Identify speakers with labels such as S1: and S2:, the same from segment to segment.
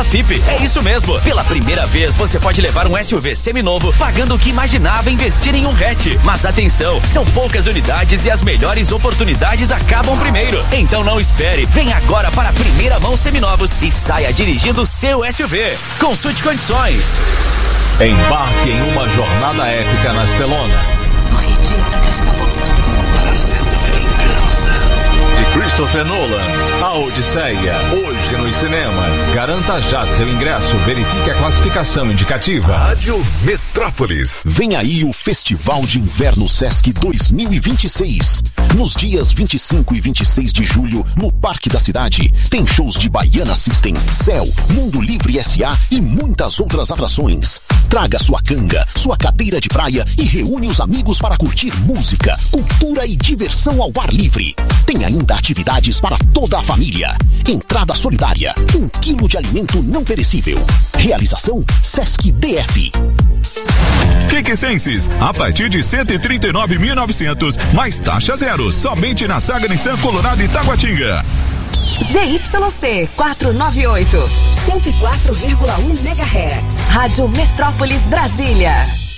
S1: pela FIP. É isso mesmo. Pela primeira vez, você pode levar um SUV seminovo pagando o que imaginava investir em um hatch. Mas atenção, são poucas unidades e as melhores oportunidades acabam primeiro. Então não espere. Vem agora para a primeira mão seminovos e saia dirigindo seu SUV. Consulte condições.
S2: Embarque em uma jornada épica na Estelona.
S3: Acredita que está voltando.
S2: Trazendo vingança. De Christopher Nolan, A Odisseia, hoje nos cinemas. Garanta já seu ingresso, verifique a classificação indicativa.
S4: Rádio Metrópolis. Vem aí o Festival de Inverno Sesc 2026. Nos dias 25 e 26 de julho, no Parque da Cidade, tem shows de Baiana System, Céu, Mundo Livre S.A. e muitas outras atrações. Traga sua canga, sua cadeira de praia e reúne os amigos para curtir música, cultura e diversão ao ar livre. Tem ainda atividades para toda a família. Entrada solidária, 1 quilo de alimento não perecível. Realização Sesc DF.
S5: Quiquecenses, a partir de 139.900, mais taxa zero, somente na Saga Nissan Colorado e Taguatinga.
S6: ZYC 498, 104,1 MHz. Rádio Metrópolis Brasília.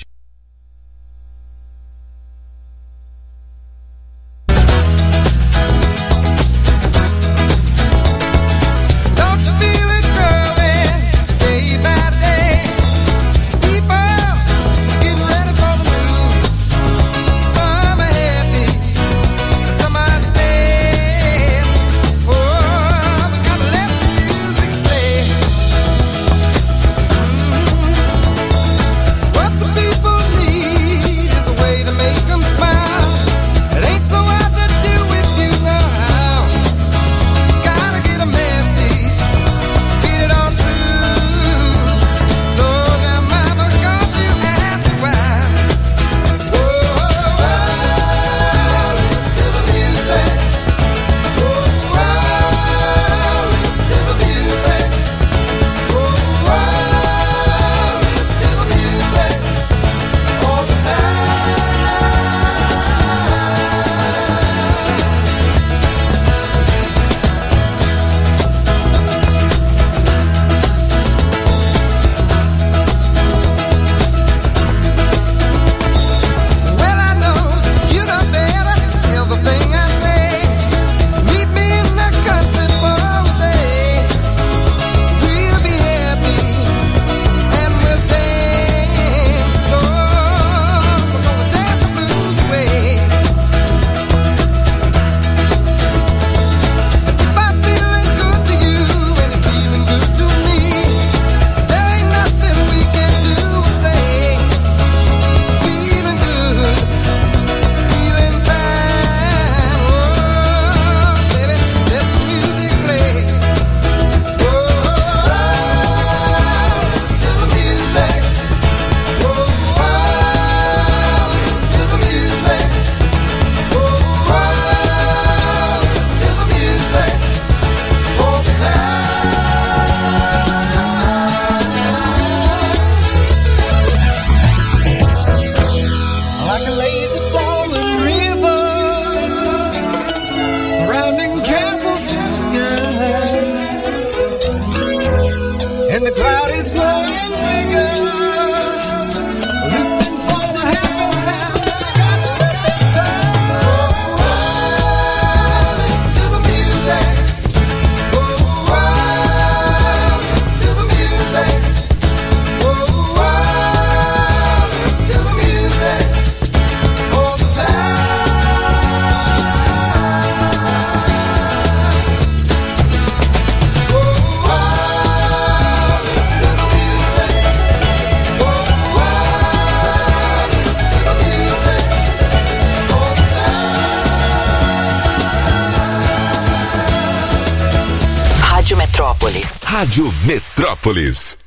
S4: Rádio Metrópolis.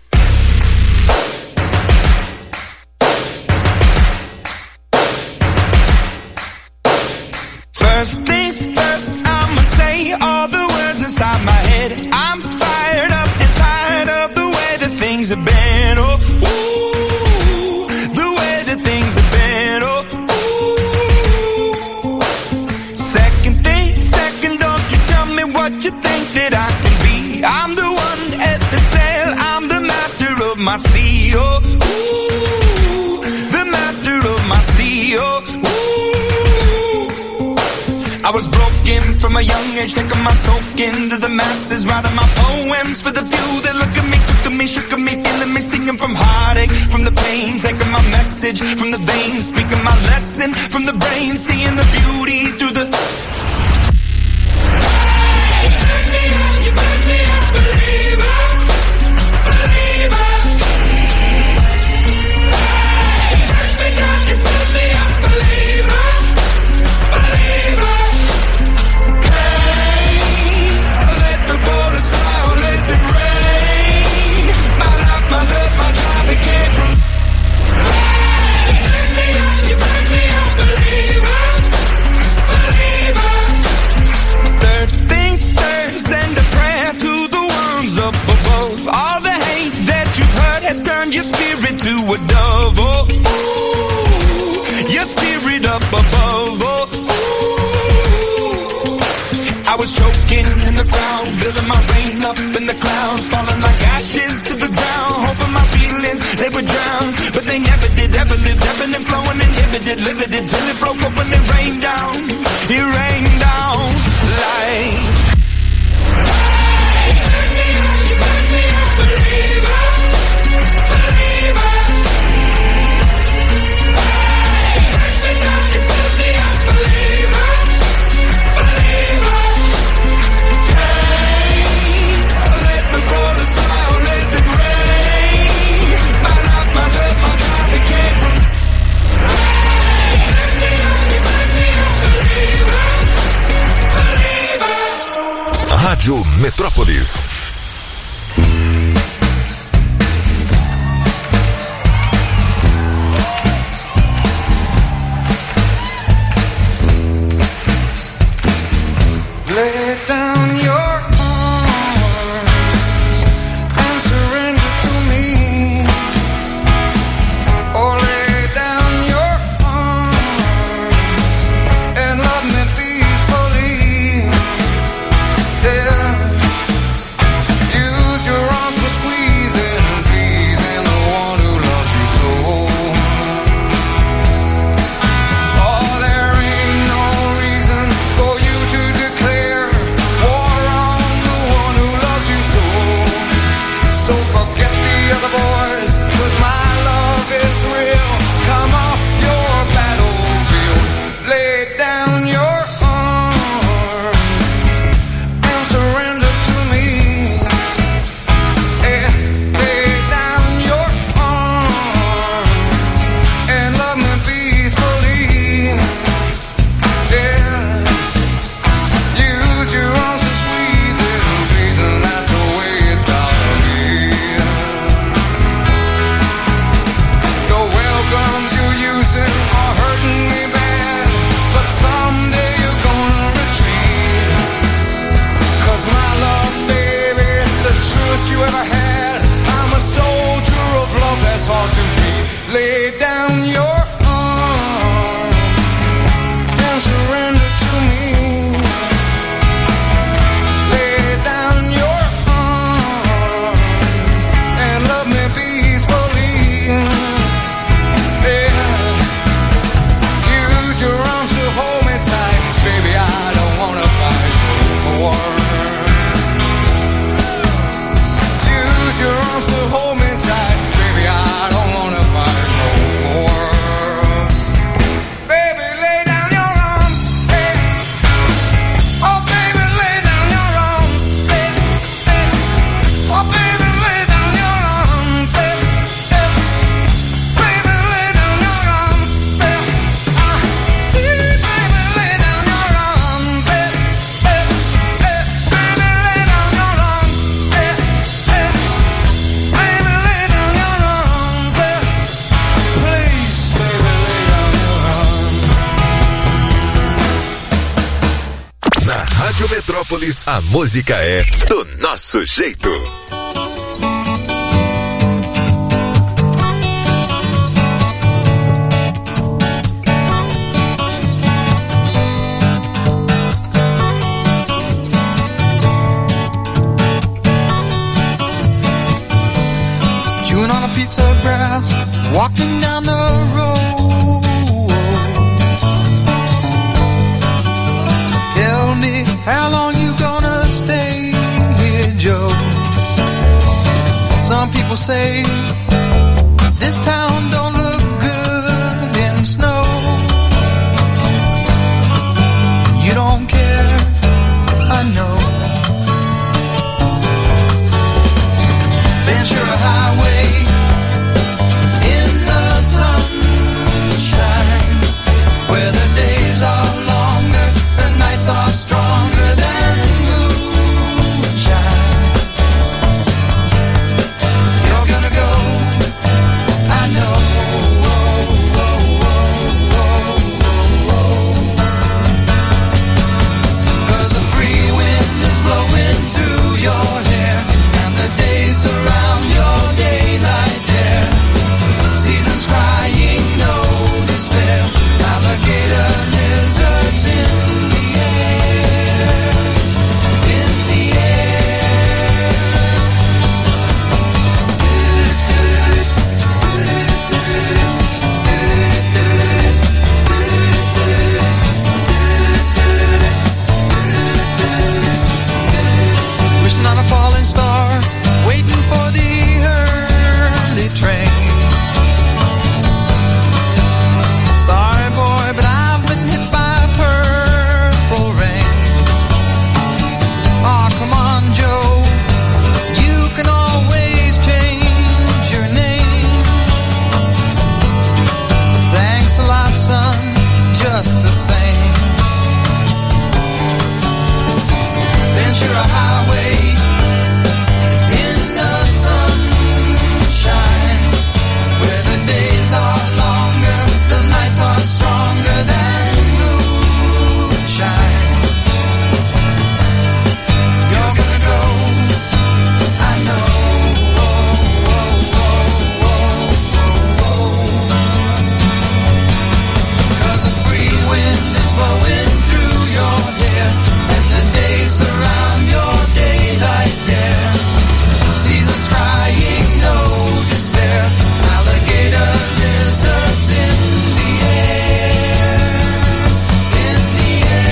S7: First things first, I'ma say all the words inside my head. I'm fired up and tired of the way that things have been. Oh, ooh, the way that things have been. Oh, ooh. Second thing, second, don't you tell me what you think that I can be. I'm the one at the sail, my CEO. Ooh, the master of my CEO. Ooh. I was broken from a young age, taking my soak into the masses, writing my poems for the few that look at me, took to me, shook at me, feeling me, singing from heartache, from the pain, taking my message from the veins, speaking my lesson from the brain, seeing the beauty through the... You make me a believer, believer. You make me down, you make me a believer, believer. Hey, let the bullets fly, let them rain. My life, my love, my drive, it came from. You make me a believer, believer. Third things turns and a prayer to the ones up above. All the hate that you've heard has turned your spirit to a dove. Oh, ooh, your spirit up above. Oh, ooh. I was choking in the crowd, building my rain up in the cloud, falling like ashes to the ground, hoping my feelings they would drown, but they never did. Ever lived, ebbing and flowing, inhibited, limited till it broke up when it rained down. It rained down like. You make me a believer, believer. You make me down, you make me a believer, believer. Hey, let the bullets fly, let them rain. My life, my love, my drive, it came from. You make me a believer, believer.
S2: Rádio Metrópolis.
S7: Lay down your arms and surrender to me. Oh, lay down your arms and love me peacefully. Yeah. Use your arms for squeezing and pleasing the one who loves you so. Oh, there ain't no reason for you to declare war on the one who loves you so. So forget the other boys, 'cause my love is real. Come off your battlefield, lay down your arms and surrender to me. Yeah, lay down your arms and love me peacefully. Yeah, use your arms to squeeze it and please, and that's the way it's gotta be. The welcomes you're using are hurting me bad, but someday you're gonna retreat. 'Cause my love, baby, is the truest you ever had. I'm a soldier of love that's hard to beat. Lay down your arms and surrender to me. Lay down your arms and love me peacefully. Yeah. Use your arms to hold me tight, baby. I don't wanna fight no more. Use your arms to hold me tight, baby. I don't wanna fight no more. Baby, lay down your arms, hey. Oh, baby, lay down your arms, hey, hey. Oh, baby, lay down your arms, hey, hey. Baby, lay down your arms, hey. Baby, lay down your arms, hey, hey, hey. Baby, lay down your arms, hey, hey. Baby, lay down your arms, hey. Please, baby, lay down your arms.
S2: Na Rádio Metrópolis, a música é do nosso jeito.
S7: Chewing on a
S8: piece of grass, walking down the road. Tell me, how long you gonna stay here, Joe? Some people say this town don't look good in snow. You don't care, I know. Ventura Highway in the sunshine, where the days are longer, the nights are stronger than moonshine. You're gonna go, I know. Cause the free wind is blowing through your hair, and the days surround your daylight there. Seasons crying, no despair. Alligator lizards in the air, in the air. Wishing on a falling star, waiting for the early train. Sorry boy, but I've been hit by purple rain. Aw, come on Joe, you can always change your name. Thanks a lot son, just the same. Ventura Highway in the sunshine, where the days are longer, the nights are stronger than moonshine. You're gonna go, I know. Cause the free wind is blowing through your hair, and the days surround your daylight there. Seasons crying, no despair. Alligator lizards in the air, in the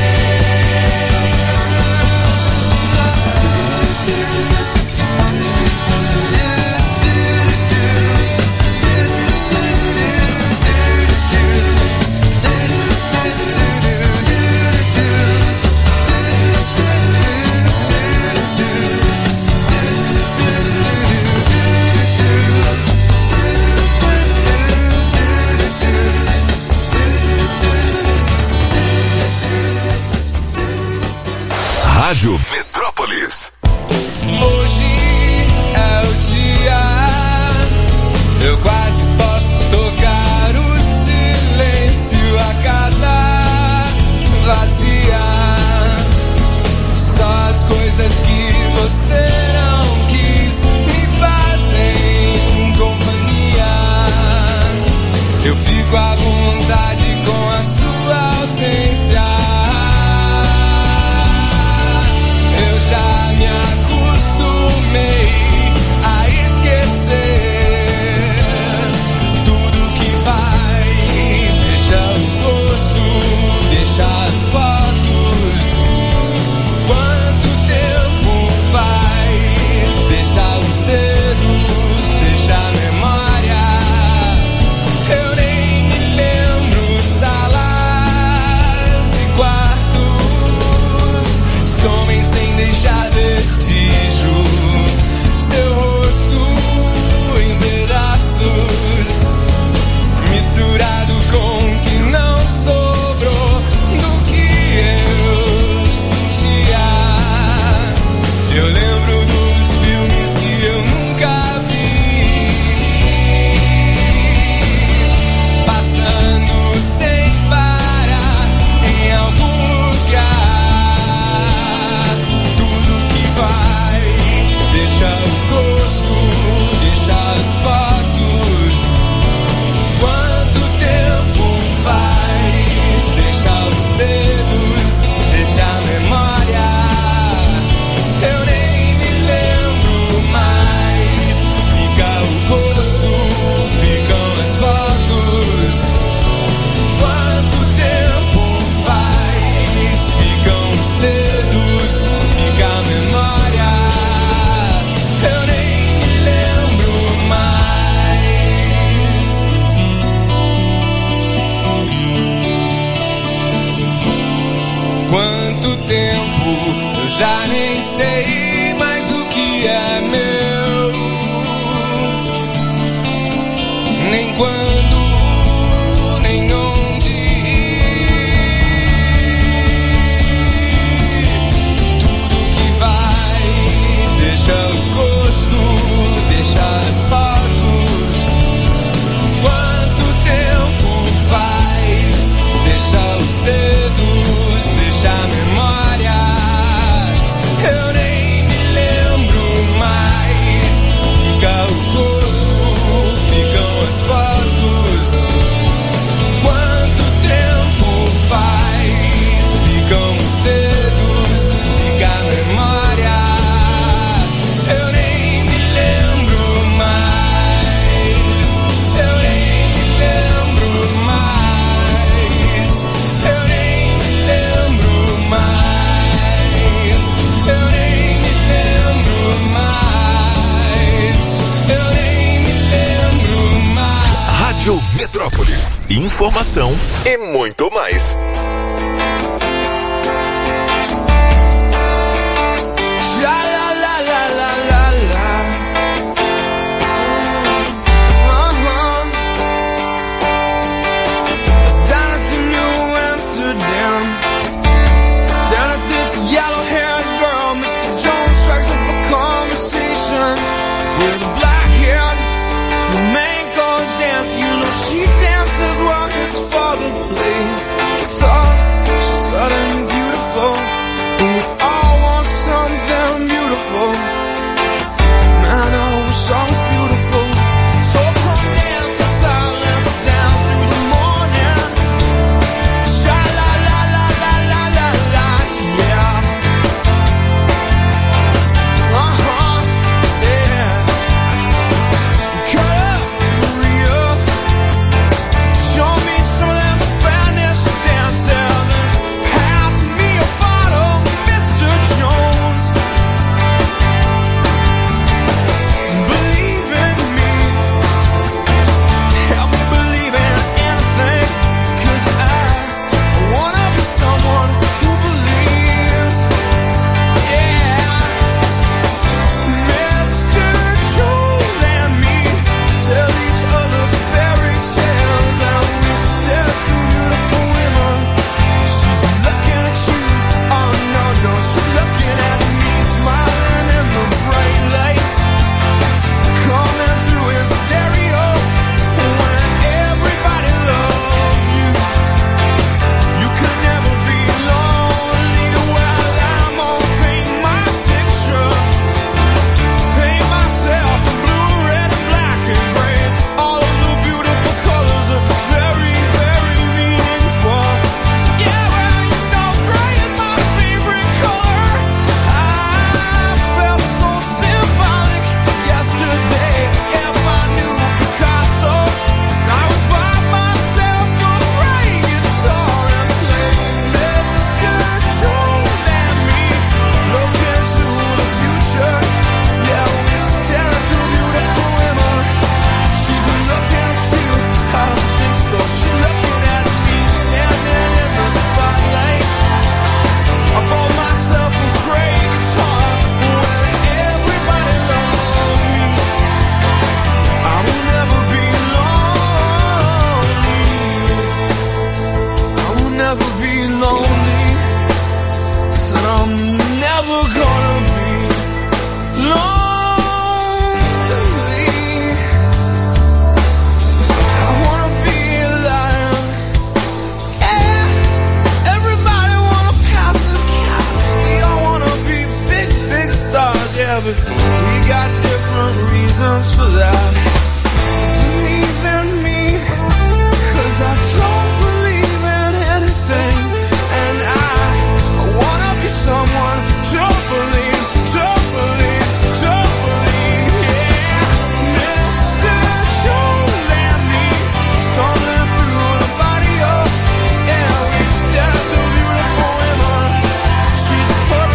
S2: Rádio Metrópolis.
S7: Hoje é o dia, eu quase posso tocar o silêncio, a casa vazia. Só as coisas que você não quis me fazem companhia. Eu fico à vontade com a sua ausência. Eu já me acostumei a esquecer tudo que vai. Deixa o rosto, deixa as fotos. Quanto tempo faz? Deixa os dedos, deixa a memória. Eu nem me lembro.
S9: tempo, eu já nem sei mais o que é meu, nem quando, nem onde ir. Tudo que vai, deixa o gosto, deixa as fotos. Quanto tempo faz, deixa os dedos, deixa a memória. Eu nem me lembro mais. Fica o gosto, ficam as fotos. Quanto tempo faz, ficam os dedos, fica a memória. Eu nem me lembro mais. Eu nem me lembro mais. Eu nem me lembro mais. Eu nem me lembro mais. Eu nem me lembro mais.
S2: Rádio Metrópolis. Informação e muito mais.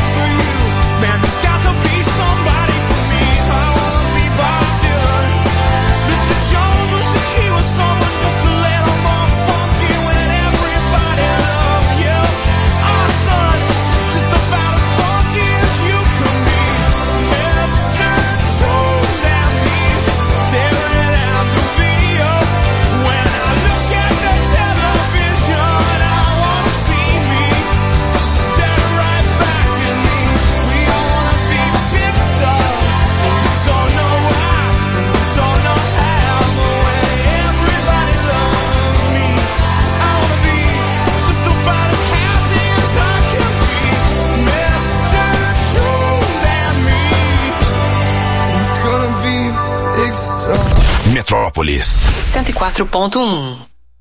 S7: Man, there's got to be somebody for me. I wanna be Bob Dylan.
S2: Metrópolis
S3: 104.1.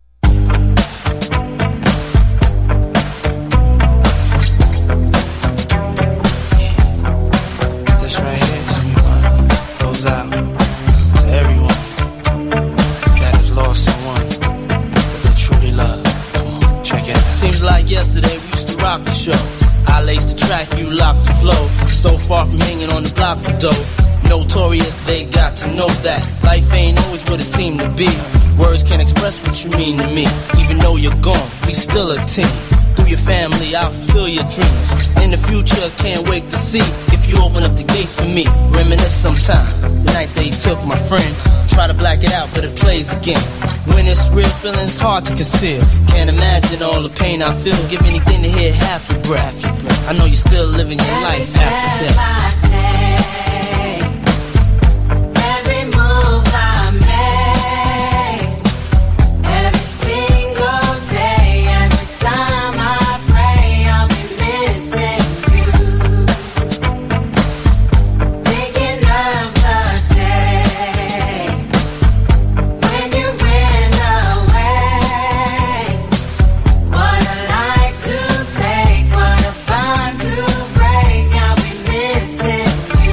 S10: Seems like yesterday we used to rock the show. I laced the track, you locked the flow. So far from hanging on the block for dough. Notorious, they got to know that life ain't always what it seemed to be. Words can't express what you mean to me. Even though you're gone, we still a team. Through your family, I'll fulfill your dreams. In the future, can't wait to see if you open up the gates for me. Reminisce sometime, the night they took my friend. Try to black it out, but it plays again. When it's real, feeling's hard to conceal. Can't imagine all the pain I feel. Give anything to hear half your breath. I know you're still living your life after death.
S8: Every move I make, every single day, every time I pray, I'll be missing you. Thinking of the day when you went away. What a life to take, what a bond to break. I'll be missing you.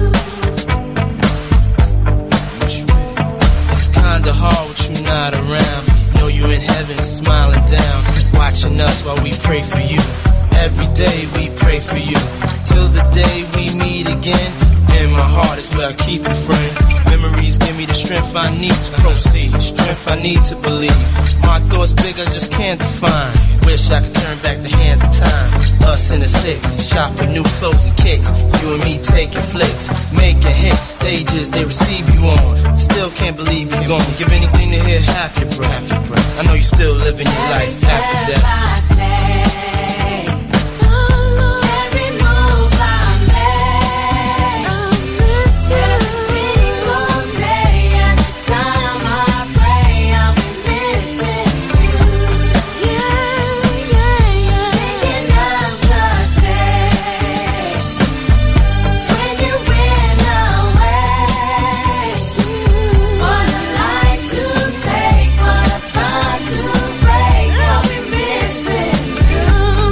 S10: It's kinda hard with you not around. Know you in heaven smiling down, watching us while we pray for you. Every day we pray for you, till the day we meet again. In my heart is where I keep you, friend. Memories give me the strength I need to proceed, strength I need to believe. My thoughts big, I just can't define. Wish I could turn back the hands of time. Us in the six, shop for new clothes and kicks. You and me taking flicks, making hits, stages they receive you on. Still can't believe you're gone. Give anything to hear half your breath. I know you're still living your life after death.
S8: Every move I make, every single day, every time I pray, I'll be missing you. Thinking of the day when you went away. What a life to take, what a bond to break. I'll be missing you.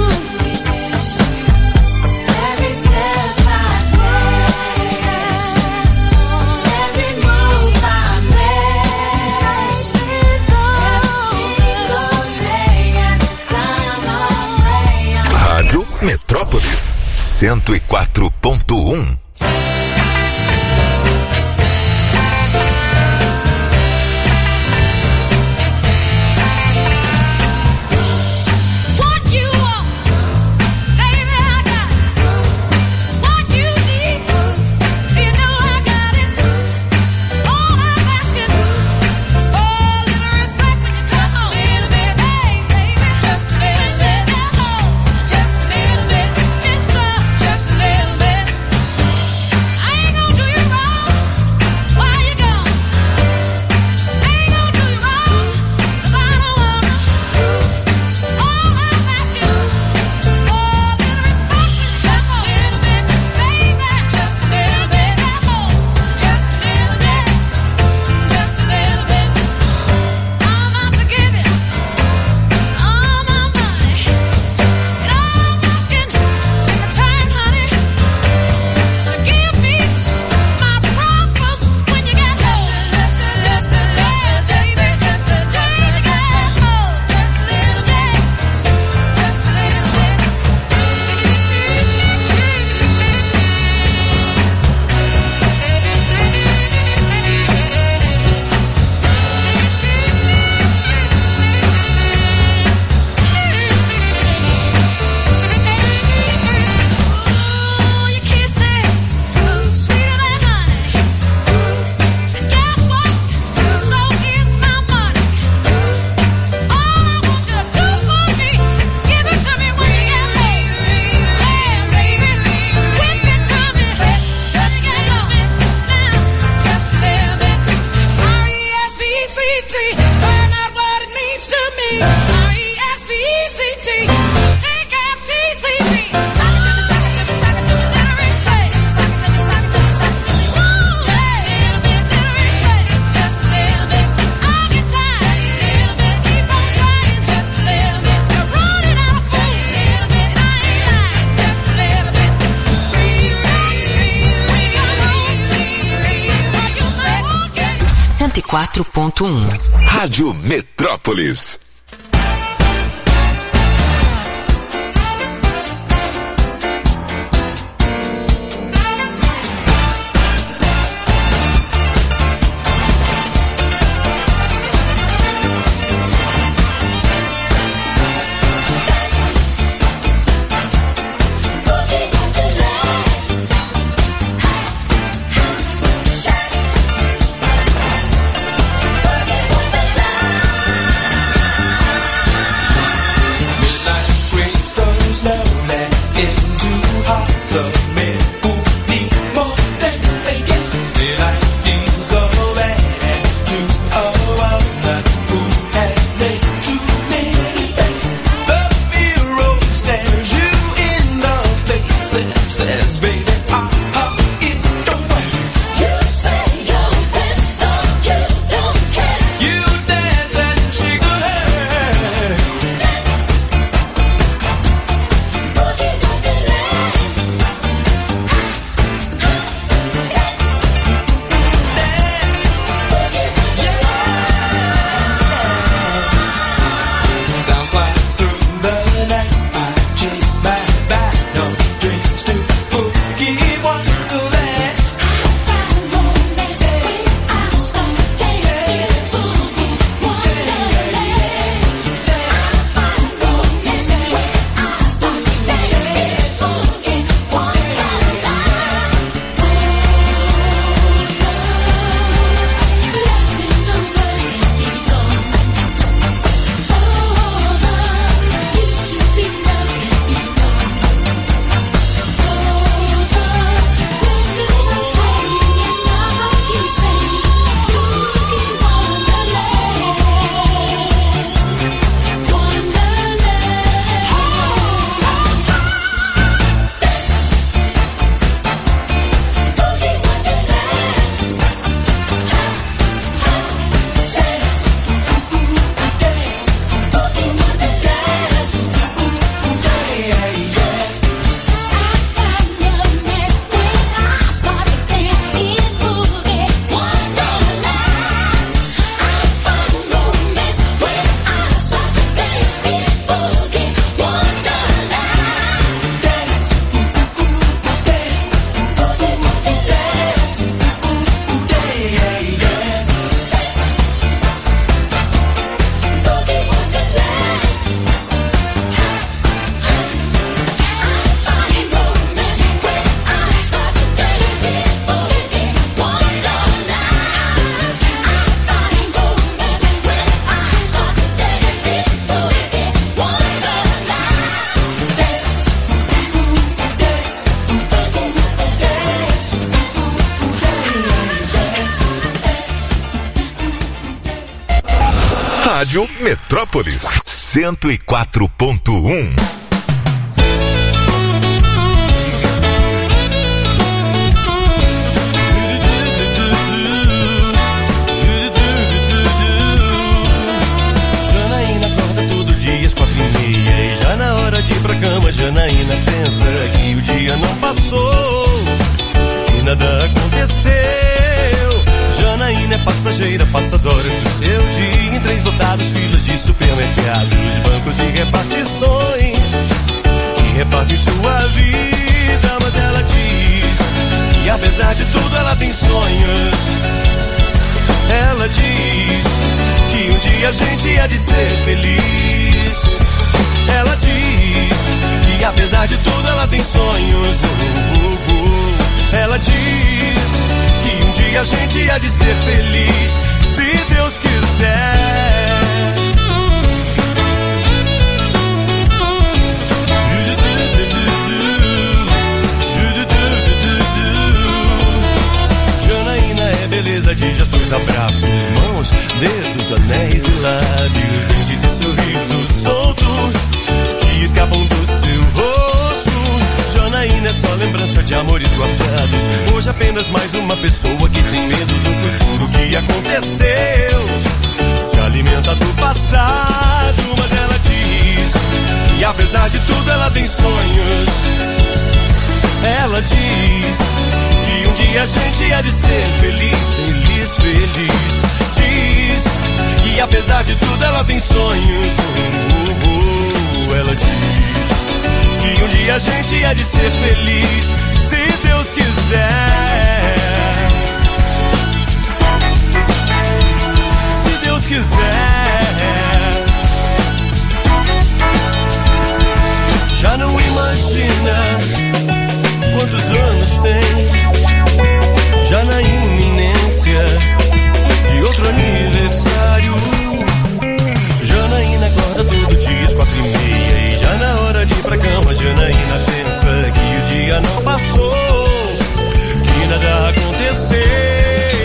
S8: Every step I take, every move I make, every single day, every time I pray.
S2: Rádio Metrópolis 104.1.
S8: What you want, baby, I got it. What you need, you know I got it. All I'm asking is for a little respect when you touch a little bit, hey, baby, just a little bit. Just a little bit, mister, just a little bit. I
S6: 104.1.
S2: Rádio Metrópolis. Rádio Metrópolis 104.1.
S11: Janaína acorda todo dia às 4:30 e já na hora de ir pra cama Janaína pensa que o dia não passou, que nada aconteceu. Janaína é passageira, passa as horas do seu dia em trens lotados, filas de supermercados, bancos e repartições que repartem sua vida. Mas ela diz que apesar de tudo ela tem sonhos. Ela diz que um dia a gente há de ser feliz. Ela diz que apesar de tudo ela tem sonhos. Ela diz que um dia a gente há de ser feliz, se Deus quiser. Janaína é beleza de gestos, abraços, mãos, dedos, anéis e lábios, dentes e sorrisos soltos que escapam do seu rosto. Janaína é só lembrança de amores guardados. Hoje apenas mais uma pessoa que tem medo do futuro que aconteceu. Se alimenta do passado, mas ela diz que apesar de tudo ela tem sonhos. Ela diz que um dia a gente há de ser feliz, feliz, feliz. apesar de tudo ela tem sonhos. Ela diz que um dia a gente há de ser feliz, se Deus quiser. Se Deus quiser. Já não imagina quantos anos tem, já na iminência de outro aniversário. Janaína acorda todo dia às 4:30 e já na hora de ir pra cama Janaína pensa que o dia não passou, que nada aconteceu.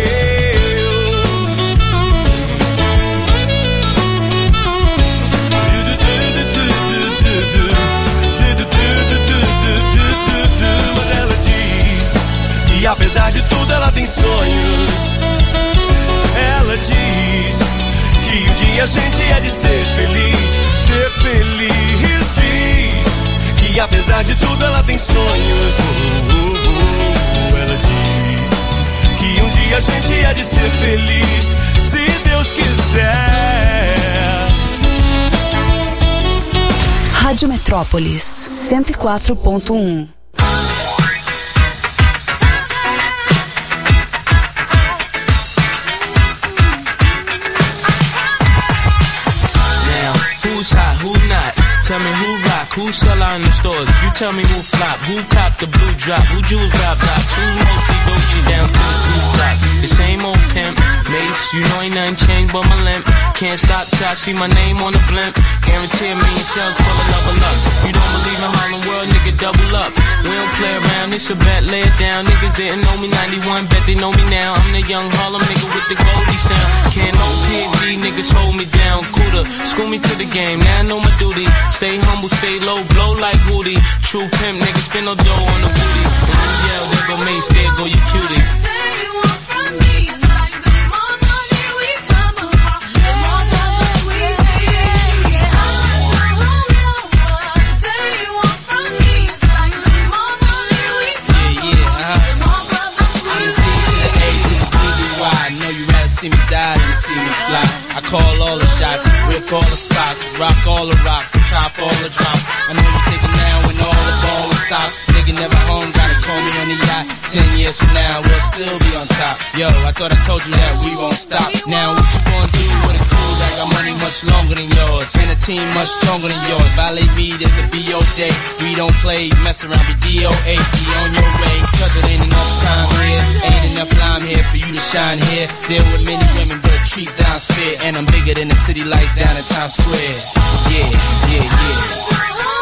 S11: Mas ela diz que apesar de tudo ela tem sonhos. Ela diz que um dia a gente há de ser feliz, ser feliz. Diz que apesar de tudo ela tem sonhos. Ela diz que um dia a gente há de ser feliz, se Deus quiser.
S6: Rádio Metrópolis 104.1.
S10: Who not? Tell me who rock, who sell out in the stores. You tell me who flop, who cop the blue drop, who jewels drop tops, who mostly doji down to the blue top. The same old pimp, Mace, you know ain't nothing changed but my limp. Can't stop till I see my name on the blimp. Guarantee a million sales, pull a level up. You don't believe in Harlem World, nigga, double up. We don't play around, it's a bet, lay it down. Niggas didn't know me 91, bet they know me now. I'm the young Harlem nigga with the Goldie sound. Can't no PD, niggas hold me down. Cooler, school me to the game, now I know my duty. Stay humble, stay low, blow like Woody. True pimp, niggas spin no dough on the booty. When you yell, there go Mace, there go your cutie. See me die than to see me fly. I call all the shots, rip all the spots, rock all the rocks, and cop all the drops. I know you thinking now when all the ball will stop. Nigga never home, gotta call me on the yacht. 10 years from now, we'll still be on top. Yo, I thought I told you that we won't stop. Now what you gonna do when it's cool? I got money much longer than yours, and a team much stronger than yours. Violate me, this a BO day. We don't play, mess around, be DOA. Be on your way, cause it ain't enough time here. Ain't enough lime here for you to shine here. Deal with many women, but treat down's fair. And I'm bigger than the city lights down in Times Square. Yeah, yeah, yeah.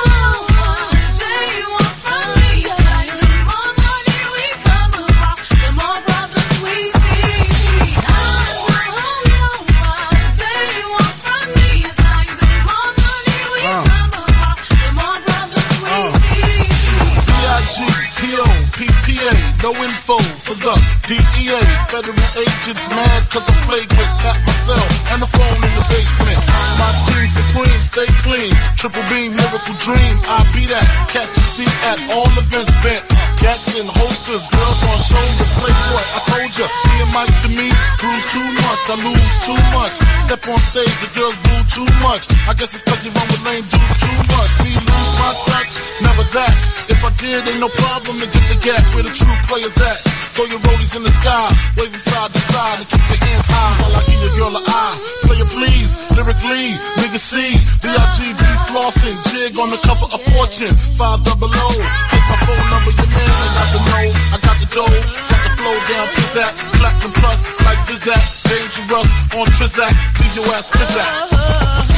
S12: No info for the DEA. Federal agents mad cause I'm flagrant. Tap myself and the phone in the basement. My team supreme, stay clean. Triple beam, miracle dream. I be that. Catch a seat at all events bent. Gats in holsters, girls on shoulders. Playboy, I told ya. Me and Mike to me, bruise too much. I lose too much. Step on stage, the girls boo too much. I guess it's cause you run with lame dudes too much. Me lose my touch, never that. If I did, ain't no problem to get the gap where the true players at. Throw your rollies in the sky, waving side to side, and keep your hands high while I give your girl an eye. Player please, lyrically, nigga C, B.I.G.B. flossing, jig on the cover of Fortune, 500. It's my phone number, your man, I got the know, I got the dough, got the flow down, pizzazz, black and plus, like Zizak, dangerous on Trizak, leave your ass pizzazz.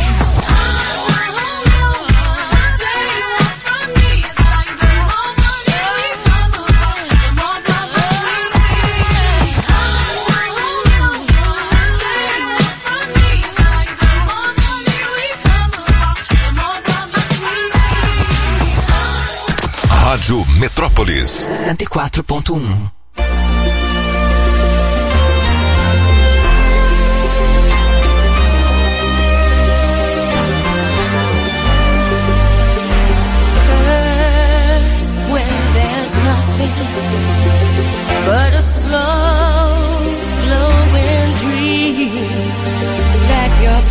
S2: Rádio Metrópolis
S6: 104.1.
S13: Nothing but a slow glowing dream that your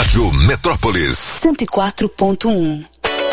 S2: Rádio Metrópolis
S6: 104.1.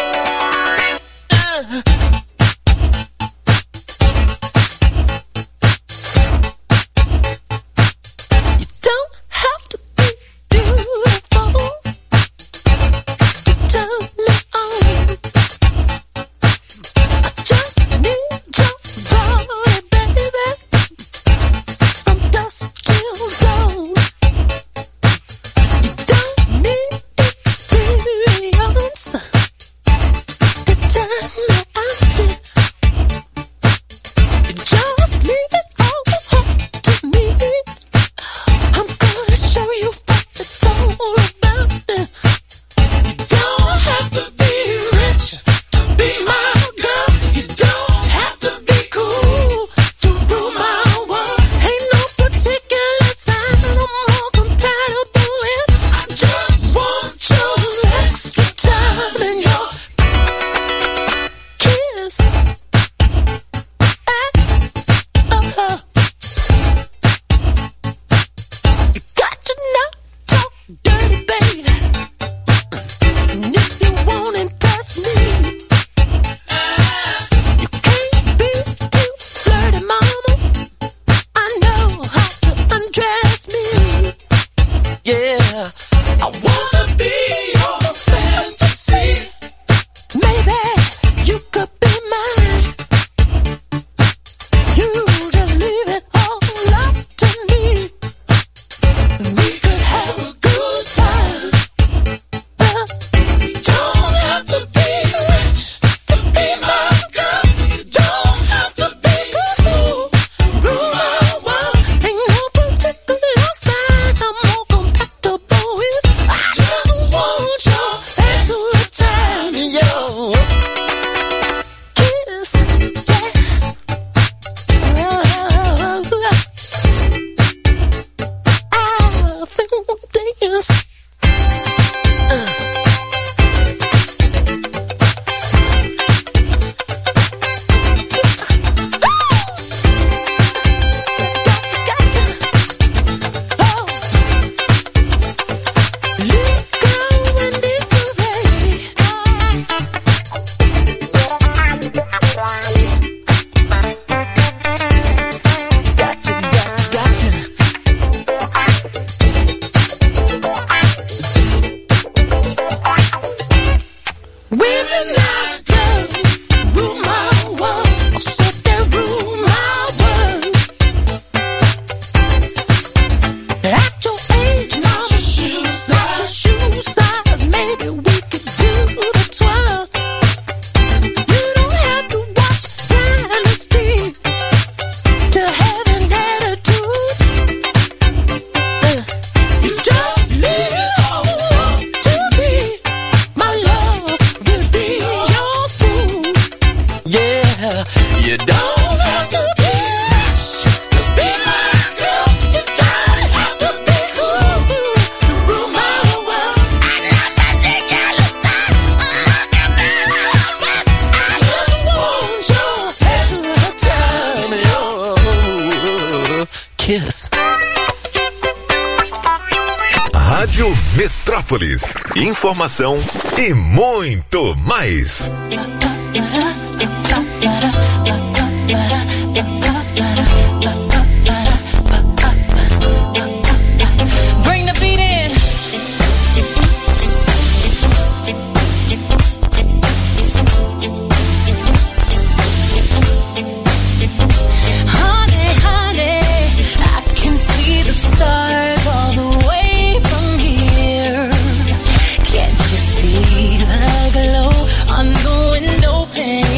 S2: Rádio Metrópolis. Informação e muito mais.
S13: On the window pane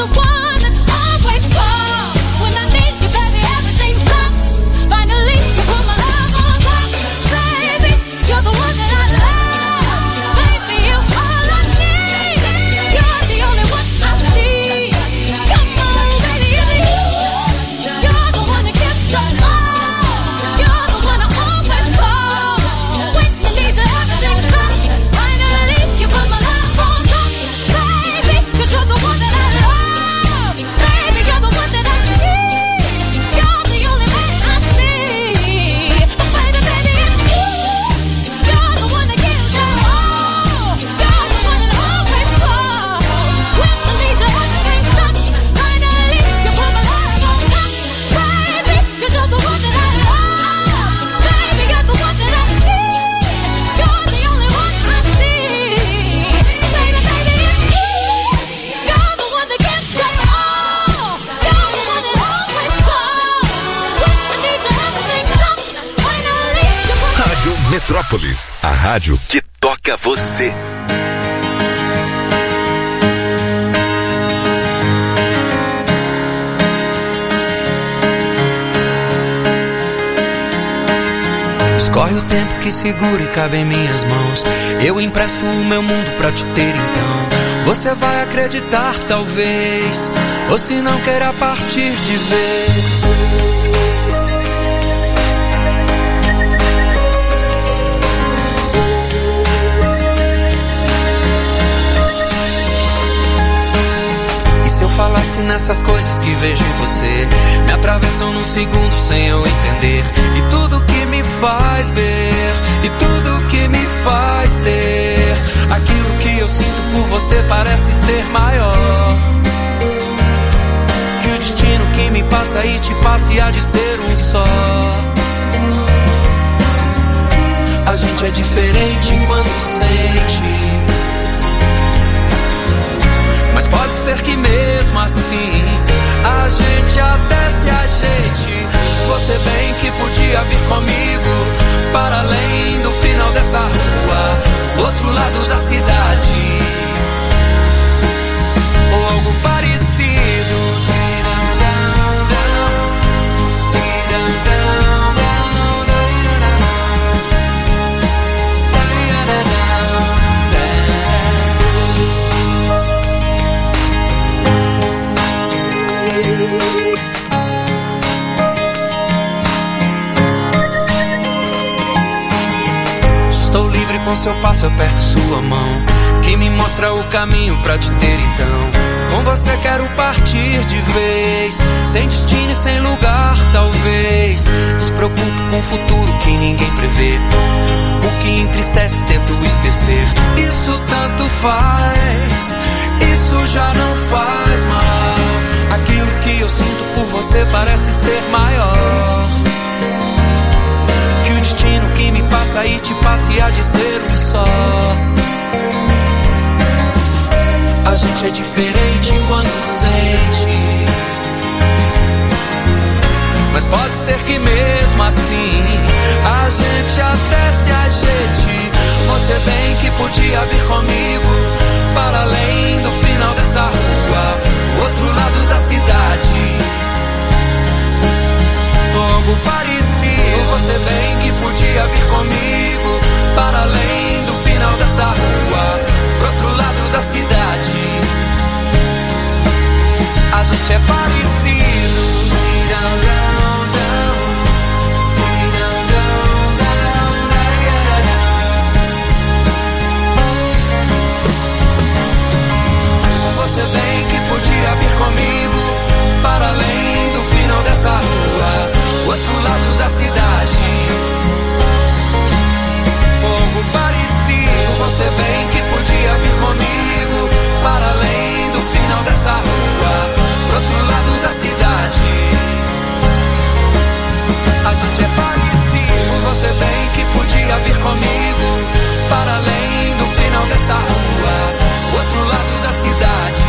S13: the one that always calls. When I need you, baby, everything stops. Finally, you put my love on top. Baby, you're the one that I love. Baby, you're all I need. You're the only one I see. Come on, baby, you're you. You're the one that gets the love. You're the one I always call. When I need you, everything stops. Finally, you put my love on top. Baby, 'cause you're the one that I love. Baby, you're the one that I need. You're the only man I see. Baby, baby, it's you. You're the one that gives it all. You're the one that always calls. When I need you, everything stops. Finally, you put my love on top. Baby, 'cause you're the one that I love. Baby, you're the one that I need. You're the only one I see. Baby, baby, it's you. You're the one that gives it all. You're the one that always calls. When I need you, everything stops. Finally, you put
S2: Rádio Metrópolis, a rádio que toca você.
S14: Escorre o tempo que segura e cabe em minhas mãos. Eu empresto o meu mundo pra te ter então. Você vai acreditar talvez, ou se não queira partir de vez. E se eu falasse nessas coisas que vejo em você, me atravessam num segundo sem eu entender. E tudo que me faz ver, e tudo que me faz ter, aquilo que eu sinto por você parece ser maior que o destino que me passa e te passa e há de ser um só. A gente é diferente quando sente, mas pode ser que mesmo assim a gente até se ajeite. Você bem que podia vir comigo para além do final dessa rua, outro lado da cidade, ou algo parecido. Estou livre com seu passo, aperto sua mão, que me mostra o caminho pra te ter então. Com você quero partir de vez, sem destino e sem lugar talvez. Despreocupo com o futuro que ninguém prevê, o que entristece tento esquecer. Isso tanto faz, isso já não faz mal. Aquilo que eu sinto por você parece ser maior que o destino que me passa e te passa e há de ser um só. A gente é diferente quando sente, mas pode ser que mesmo assim a gente até se ajeite. Você bem que podia vir comigo para além do final dessa rua, outro lado da cidade, algo parecido. Você bem que podia vir comigo para além do final dessa rua, pro outro lado da cidade. A gente é parecido. Você bem que podia vir comigo para além do final dessa rua, outro lado da cidade, algo parecido. Você bem que podia vir comigo para além do final dessa rua, pro outro lado da cidade. A gente é parecido. Você bem que podia vir comigo para além do final dessa rua, outro lado da cidade,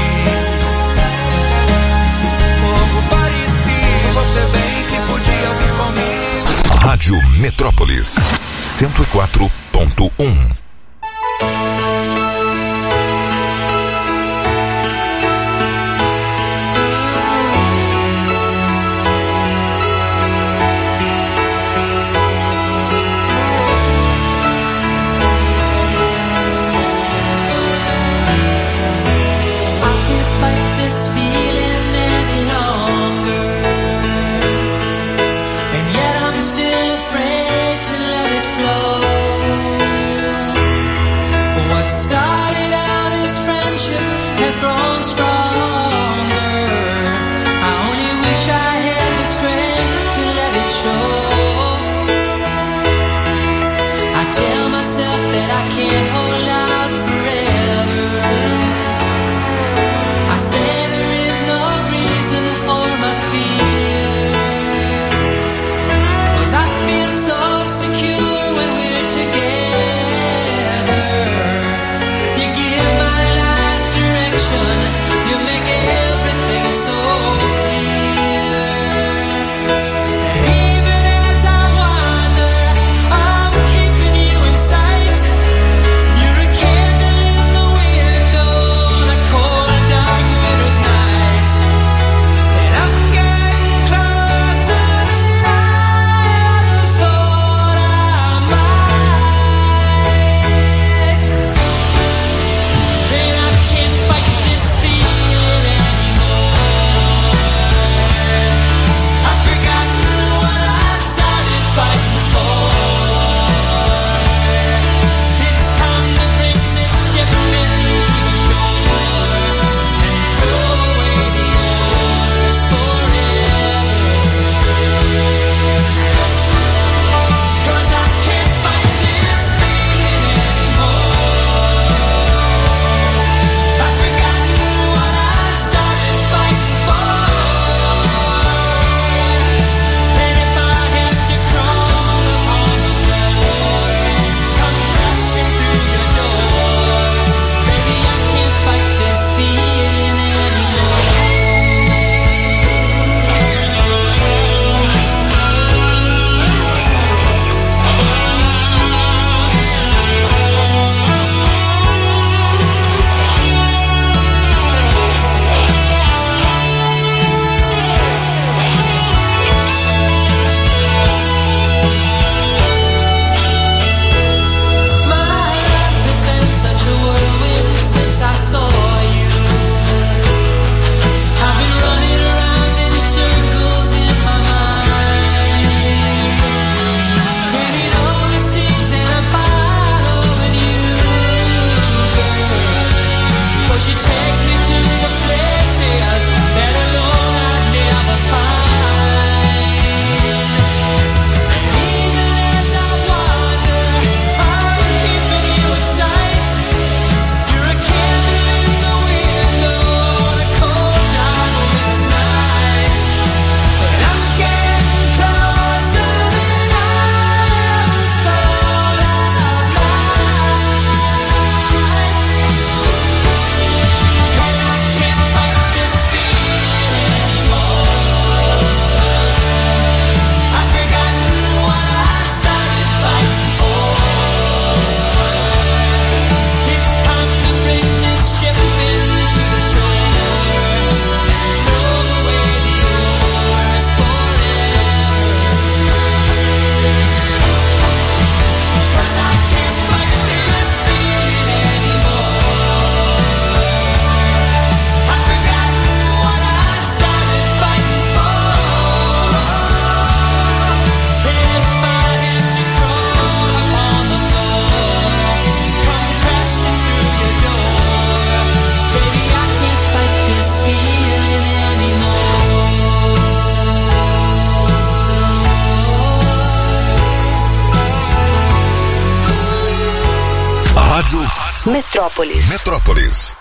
S14: algo parecido. Você bem que podia vir comigo.
S2: Rádio Metrópolis 104.1.
S3: Metrópolis.
S2: Metrópolis.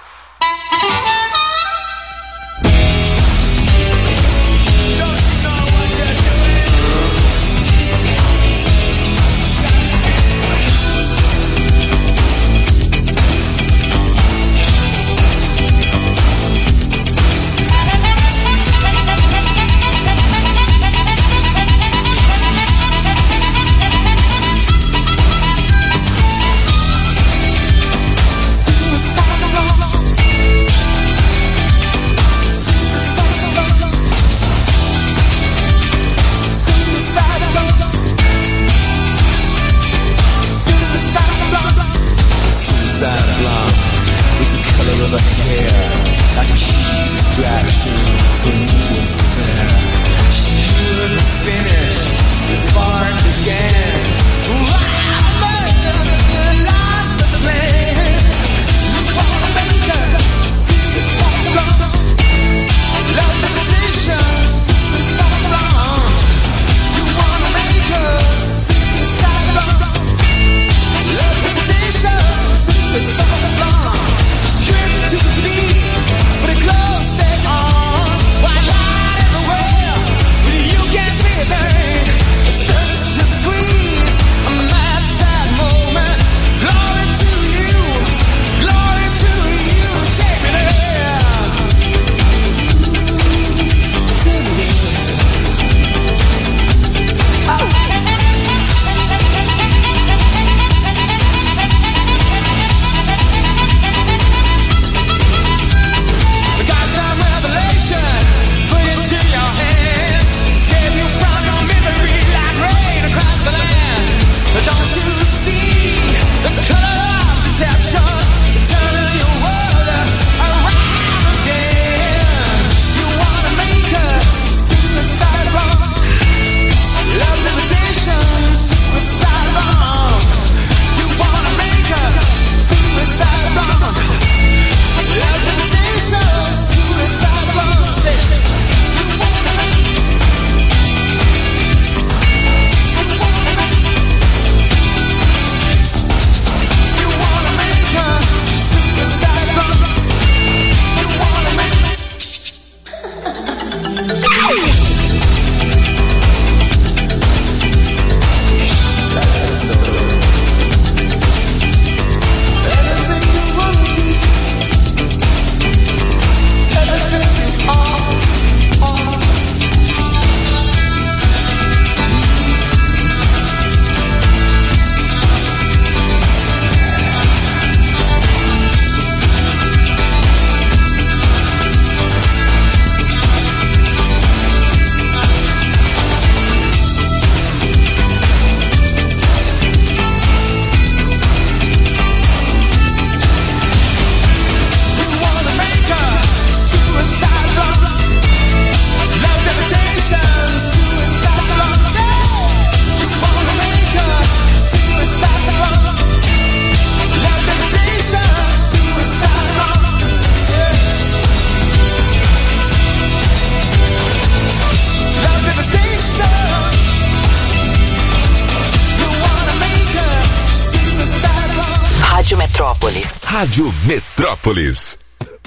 S2: Rádio Metrópolis.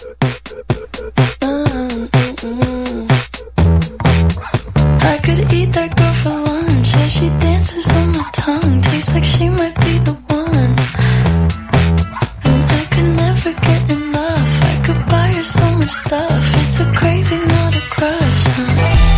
S15: I could eat that girl for lunch. Yeah, she dances on my tongue. Tastes like she might be the one. And I could never get enough. I could buy her so much stuff. It's a craving, not a crush.